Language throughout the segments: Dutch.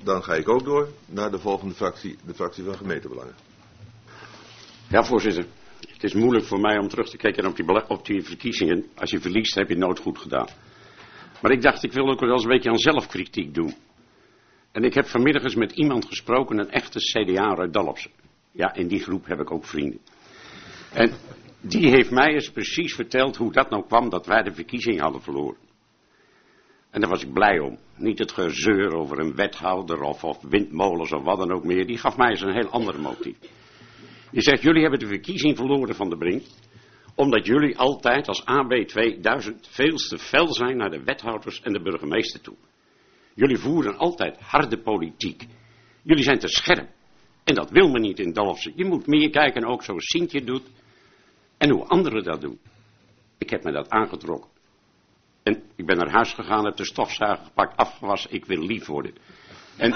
Dan ga ik ook door naar de volgende fractie, de fractie van gemeentebelangen. Ja, voorzitter. Het is moeilijk voor mij om terug te kijken op die verkiezingen. Als je verliest, heb je het nooit goed gedaan. Maar ik dacht, ik wil ook wel eens een beetje aan zelfkritiek doen. En ik heb vanmiddag eens met iemand gesproken, een echte CDA uit Dalfsen. Ja, in die groep heb ik ook vrienden. En die heeft mij eens precies verteld hoe dat nou kwam dat wij de verkiezing hadden verloren. En daar was ik blij om. Niet het gezeur over een wethouder of windmolens of wat dan ook meer. Die gaf mij eens een heel ander motief. Die zegt, jullie hebben de verkiezing verloren van de Brink. Omdat jullie altijd als AB 2000 veel te fel zijn naar de wethouders en de burgemeester toe. Jullie voeren altijd harde politiek. Jullie zijn te scherp. En dat wil men niet in Dalfsen. Je moet meer kijken, ook zoals Sintje doet. En hoe anderen dat doen. Ik heb me dat aangetrokken. En ik ben naar huis gegaan, heb de stofzuiger gepakt, afgewassen. Ik wil lief worden. En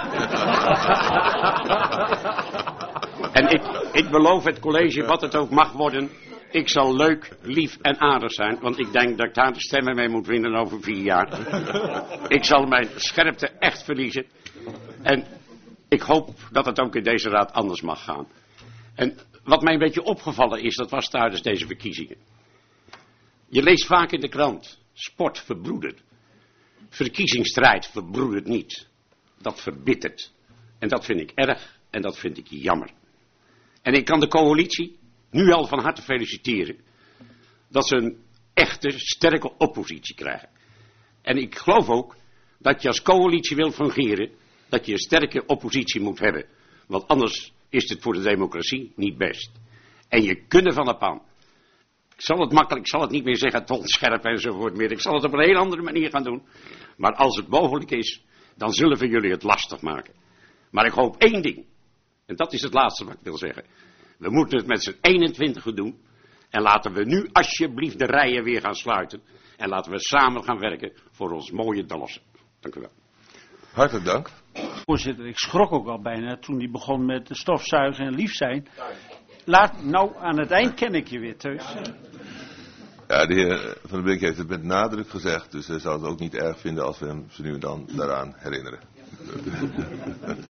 ik beloof het college, wat het ook mag worden. Ik zal leuk, lief en aardig zijn. Want ik denk dat ik daar de stemmen mee moet winnen over 4 jaar. Ik zal mijn scherpte echt verliezen. En ik hoop dat het ook in deze raad anders mag gaan. En wat mij een beetje opgevallen is, dat was tijdens deze verkiezingen. Je leest vaak in de krant, sport verbroedert. Verkiezingsstrijd verbroedert niet. Dat verbittert. En dat vind ik erg en dat vind ik jammer. En ik kan de coalitie nu al van harte feliciteren. Dat ze een echte, sterke oppositie krijgen. En ik geloof ook dat je als coalitie wil fungeren, dat je een sterke oppositie moet hebben. Want anders is het voor de democratie niet best. En je kunt van de pan. Ik zal het niet meer zeggen, tonscherp enzovoort meer. Ik zal het op een heel andere manier gaan doen. Maar als het mogelijk is, dan zullen we jullie het lastig maken. Maar ik hoop 1 ding. En dat is het laatste wat ik wil zeggen. We moeten het met z'n 21 doen. En laten we nu alsjeblieft de rijen weer gaan sluiten. En laten we samen gaan werken voor ons mooie Dalfsen. Dank u wel. Hartelijk dank. Voorzitter, ik schrok ook al bijna toen hij begon met de stofzuigen en lief zijn. Nou, aan het eind ken ik je weer, Teus. Ja, de heer Van der Brink heeft het met nadruk gezegd. Dus hij zou het ook niet erg vinden als we hem zo nu en dan daaraan herinneren.